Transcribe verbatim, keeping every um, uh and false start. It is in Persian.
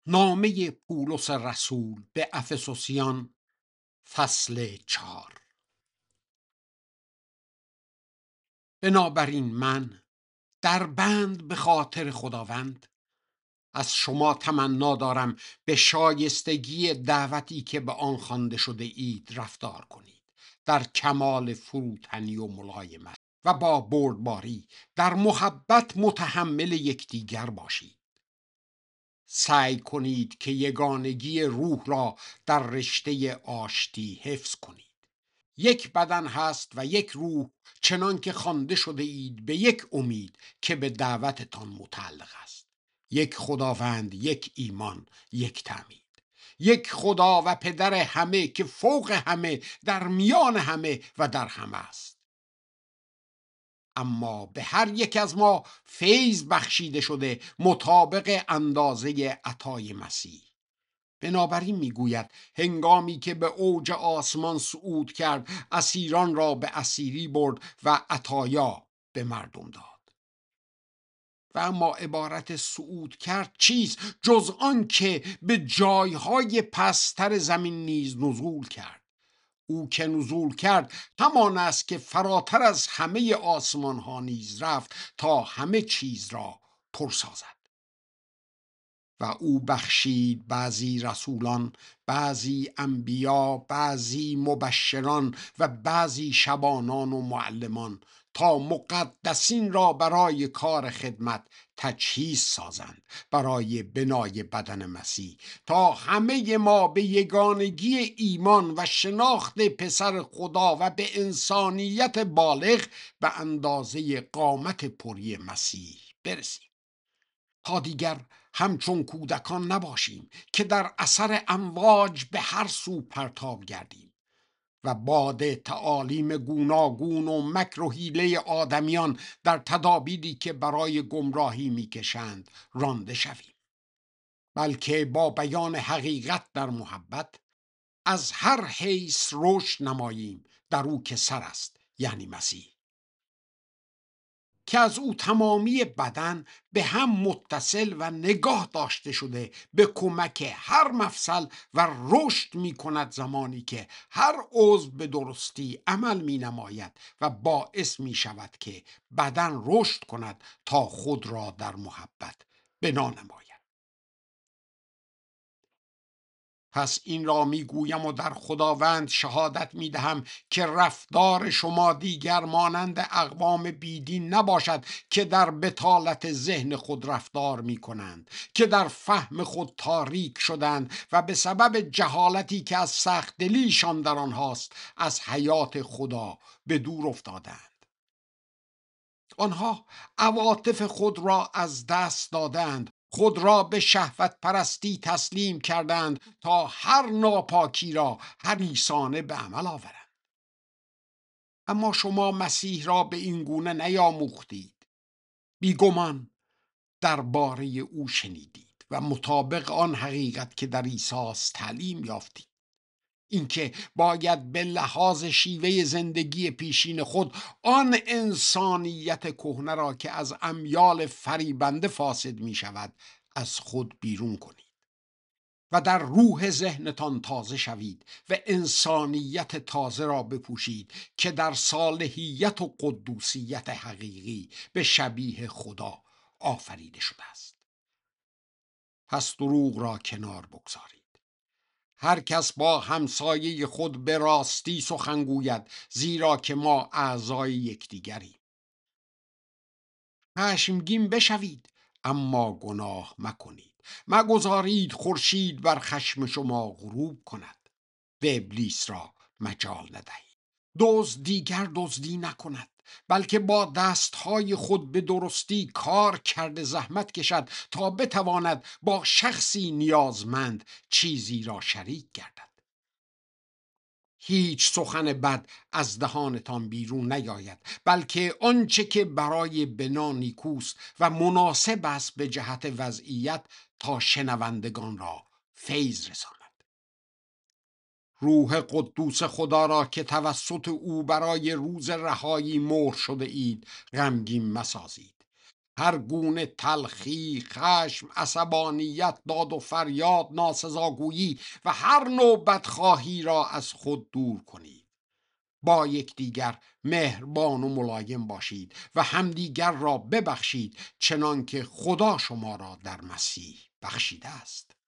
نامه پولس رسول به افسوسیان، فصل چهار. بنابراین من در بند به خاطر خداوند از شما تمنا دارم به شایستگی دعوتی که به آن خوانده شده اید رفتار کنید، در کمال فروتنی و ملایمت و با بردباری در محبت متحمل یکدیگر باشید. سعی کنید که یگانگی روح را در رشته آشتی حفظ کنید. یک بدن هست و یک روح، چنان که خوانده شده اید به یک امید که به دعوتتان متعلق است. یک خداوند، یک ایمان، یک تعمید. یک خدا و پدر همه که فوق همه، در میان همه و در همه است. اما به هر یک از ما فیض بخشیده شده مطابق اندازه عطای مسیح. بنابراین میگوید هنگامی که به اوج آسمان صعود کرد، اسیران را به اسیری برد و عطایا به مردم داد. و اما عبارت صعود کرد چیست جز آن که به جایهای پستر زمین نیز نزول کرد؟ او که نزول کرد همان است که فراتر از همه آسمان ها نیز رفت تا همه چیز را پر سازد. و او بخشید بعضی رسولان، بعضی انبیا، بعضی مبشران و بعضی شبانان و معلمان، تا مقدسین را برای کار خدمت تجهیز سازند، برای بنای بدن مسیح، تا همه ما به یگانگی ایمان و شناخت پسر خدا و به انسانیت بالغ به اندازه قامت پری مسیح برسیم، تا دیگر همچون کودکان نباشیم که در اثر امواج به هر سو پرتاب گردیم و باد تعالیم گوناگون و مکر و حیله آدمیان در تدابیری که برای گمراهی میکشند رانده شویم، بلکه با بیان حقیقت در محبت از هر حیث رشد نماییم در او که سر است، یعنی مسیح، که از او تمامی بدن به هم متصل و نگاه داشته شده به کمک هر مفصل و رشد می کند، زمانی که هر عضو به درستی عمل می نماید و باعث می شود که بدن رشد کند تا خود را در محبت بنا نماید. پس این را می گویم و در خداوند شهادت می دهم که رفتار شما دیگر مانند اقوام بیدین نباشد که در بطالت ذهن خود رفتار می کنند، که در فهم خود تاریک شدند و به سبب جهالتی که از سخت دلیشان در آنهاست از حیات خدا به دور افتادند. آنها عواطف خود را از دست دادند، خود را به شهوت پرستی تسلیم کردند تا هر ناپاکی را حریصانه به عمل آورند. اما شما مسیح را به این گونه نیاموختید. بیگمان درباره او شنیدید و مطابق آن حقیقت که در عیسی است تعلیم یافتید، اینکه باید به لحاظ شیوه زندگی پیشین خود آن انسانیت کهنه را که از امیال فریبنده فاسد می شود از خود بیرون کنید و در روح ذهنتان تازه شوید و انسانیت تازه را بپوشید که در صالحیت و قدوسیت حقیقی به شبیه خدا آفریده شده است. پس دروغ را کنار بگذارید. هر کس با همسایه خود به راستی سخن گوید، زیرا که ما اعضای یکدیگریم. خشمگین بشوید اما گناه مکنید. مگذارید خورشید بر خشم شما غروب کند و ابلیس را مجال ندهید. دزد دیگر دزدی نکند، بلکه با دستهای خود به درستی کار کرده زحمت کشد تا بتواند با شخصی نیازمند چیزی را شریک گردد. هیچ سخن بد از دهانتان بیرون نیاید، بلکه آنچه که برای بنا نیکوست و مناسب است به جهت وضعیت، تا شنوندگان را فیض رساند. روح قدوس خدا را که توسط او برای روز رهایی مهر شده اید غمگین مسازید. هر گونه تلخی، خشم، عصبانیت، داد و فریاد، ناسزاگویی و هر نوع بدخواهی را از خود دور کنید. با یکدیگر مهربان و ملایم باشید و همدیگر را ببخشید چنان که خدا شما را در مسیح بخشیده است.